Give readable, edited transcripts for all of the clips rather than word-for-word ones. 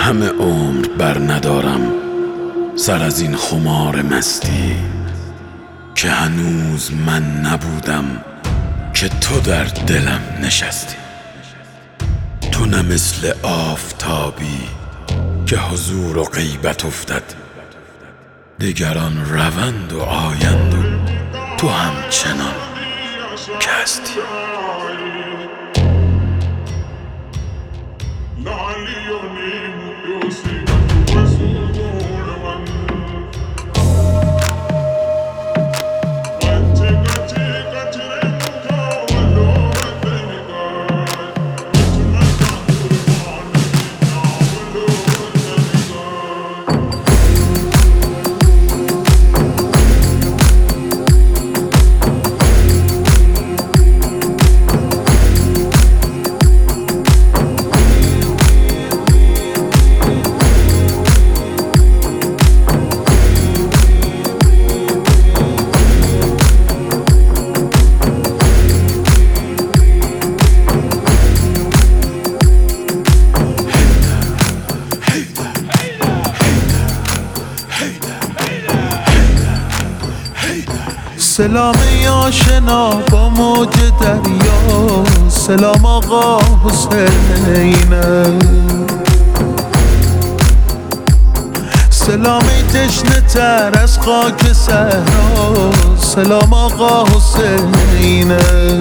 همه عمر بر ندارم سر از این خمار مستی که هنوز من نبودم که تو در دلم نشستی. تو نه مثل آفتابی که حضور و غیبت افتد، دگران روند و آیند و تو همچنان که هستی. سلام آشنا با موج دریا، سلام آقا حسینه، سلام تشنه تر از خاک صحرا، سلام آقا حسینه،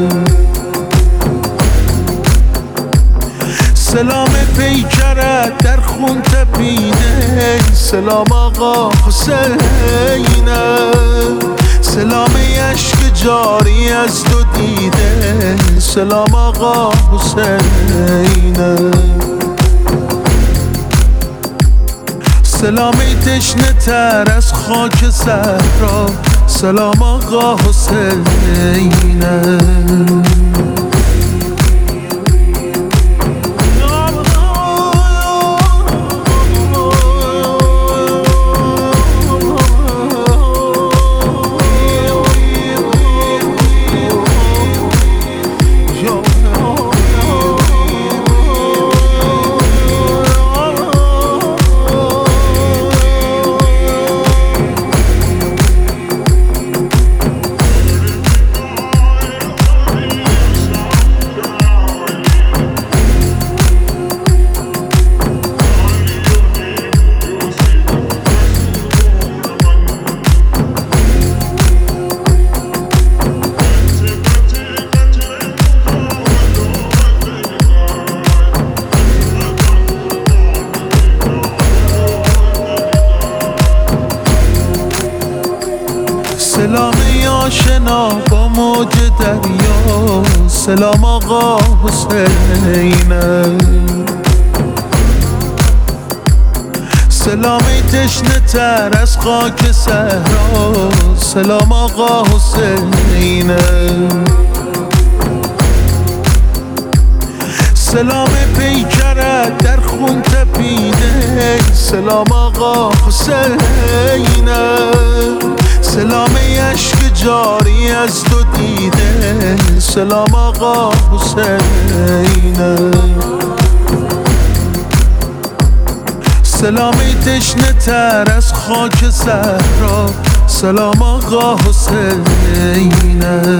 سلام پیکرت در خون تپیده، سلام آقا حسینه، سلام اشک جاری از تو دیده، سلام آقا حسینه، سلامی تشنه تر از خاک صحرا، سلام آقا حسینه. سلام آشنا با موج دریا، سلام آقا حسینه، سلامی تشنه تر از خاک صحرا، سلام آقا حسینه، سلام پیکرت در خون تپیده، سلام آقا حسینه، سلام اشک جاری از تو دیده، سلام آقا حسینه، سلامی تشنه تر از خاک صحرا، سلام آقا حسینه.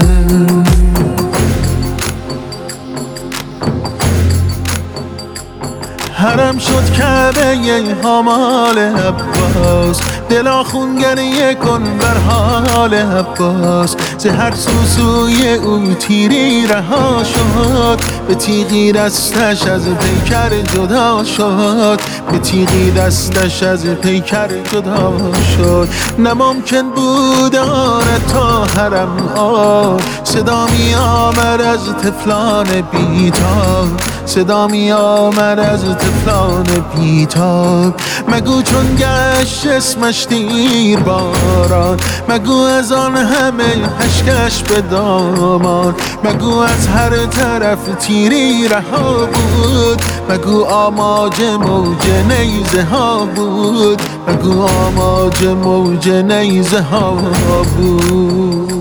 حرم شد کعبه حمال عباس، دلا خون گریه کن بر حال عباس، ز هر سوی او تیری رها شد، به تیغی دستش از پیکر جدا شد، به تیغی دستش از پیکر جدا شد. نممکن بود آرد تا حرم صدا می آمد از طفلان بیتاب، صدا می آمد از طفلان بیتاب. مگو چون گشت اسمش دیر باران، مگو از آن همه اشکش به دامان، مگو از هر طرف تیری رها بود، مگو آماج موج نیزه ها بود، مگو آماج موج نیزه ها بود.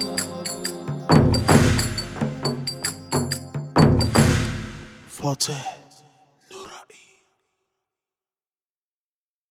فاتح